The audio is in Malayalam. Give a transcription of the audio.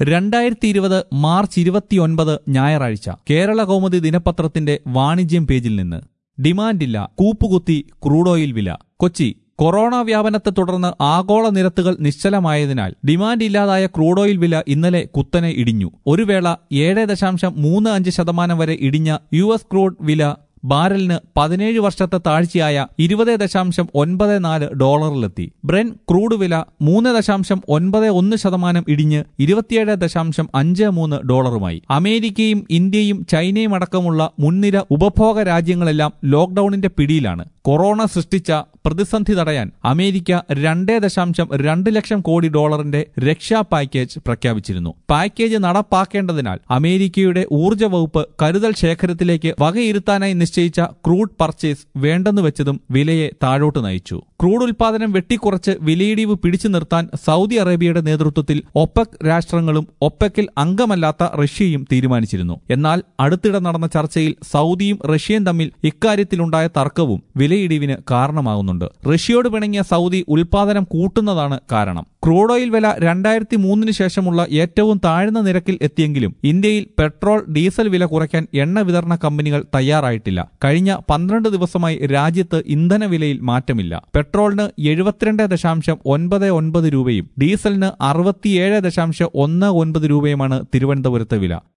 2020 മാർച്ച് 29 ഞായറാഴ്ച കേരള കൗമുദി ദിനപത്രത്തിന്റെ വാണിജ്യം പേജിൽ നിന്ന് ഡിമാൻഡില്ല, കൂപ്പുകുത്തി ക്രൂഡ് ഓയിൽ വില. കൊച്ചി. കൊറോണ വ്യാപനത്തെ തുടർന്ന് ആഗോള നിരത്തുകൾ നിശ്ചലമായതിനാൽ ഡിമാൻഡ് ഇല്ലാതായ ക്രൂഡ് ഓയിൽ വില ഇന്നലെ കുത്തനെ ഇടിഞ്ഞു. ഒരു വേള 7.35% വരെ ഇടിഞ്ഞ US ക്രൂഡ് വില ബാരലിന് 17 വർഷത്തെ താഴ്ചയായ $20.94 ബ്രെന്റ് ക്രൂഡ് വില 3.91% ഇടിഞ്ഞ് $27.53 അമേരിക്കയും ഇന്ത്യയും ചൈനയും അടക്കമുള്ള മുൻനിര ഉപഭോഗ രാജ്യങ്ങളെല്ലാം ലോക്ഡൌണിന്റെ പിടിയിലാണ്. കൊറോണ സൃഷ്ടിച്ച പ്രതിസന്ധി തടയാൻ അമേരിക്ക $2.2 ലക്ഷം കോടി രക്ഷാ പാക്കേജ് പ്രഖ്യാപിച്ചിരുന്നു. പാക്കേജ് നടപ്പാക്കേണ്ടതിനാൽ അമേരിക്കയുടെ ഊർജ്ജ വകുപ്പ് കരുതൽ ശേഖരത്തിലേക്ക് വകയിരുത്താനായി നിശ്ചയിച്ച ക്രൂഡ് പർച്ചേസ് വേണ്ടെന്ന് വെച്ചതും വിലയെ താഴോട്ട് നയിച്ചു. ക്രൂഡ് ഉൽപാദനം വെട്ടിക്കുറച്ച് വിലയിടിവ് പിടിച്ചു നിർത്താൻ സൗദി അറേബ്യയുടെ നേതൃത്വത്തിൽ ഒപെക് രാഷ്ട്രങ്ങളും ഒപെക്കിൽ അംഗമല്ലാത്ത റഷ്യയും തീരുമാനിച്ചിരുന്നു. എന്നാൽ അടുത്തിടെ നടന്ന ചർച്ചയിൽ സൗദിയും റഷ്യയും തമ്മിൽ ഇക്കാര്യത്തിലുണ്ടായ തർക്കവും വിലയിടിവിന് കാരണമാകുന്നുണ്ട്. റഷ്യയോട് പിണങ്ങിയ സൗദി ഉൽപാദനം കൂട്ടുന്നതാണ് കാരണം. ക്രൂഡ് ഓയിൽ വില 2003 ശേഷമുള്ള ഏറ്റവും താഴ്ന്ന നിരക്കിൽ എത്തിയെങ്കിലും ഇന്ത്യയിൽ പെട്രോൾ, ഡീസൽ വില കുറയ്ക്കാൻ എണ്ണ വിതരണ കമ്പനികൾ തയ്യാറായിട്ടില്ല. കഴിഞ്ഞ 12 ദിവസമായി രാജ്യത്ത് ഇന്ധന വിലയിൽ മാറ്റമില്ല. പെട്രോളിന് 72.99 രൂപയും ഡീസലിന് 67.19 രൂപയുമാണ് തിരുവനന്തപുരത്തെ വില.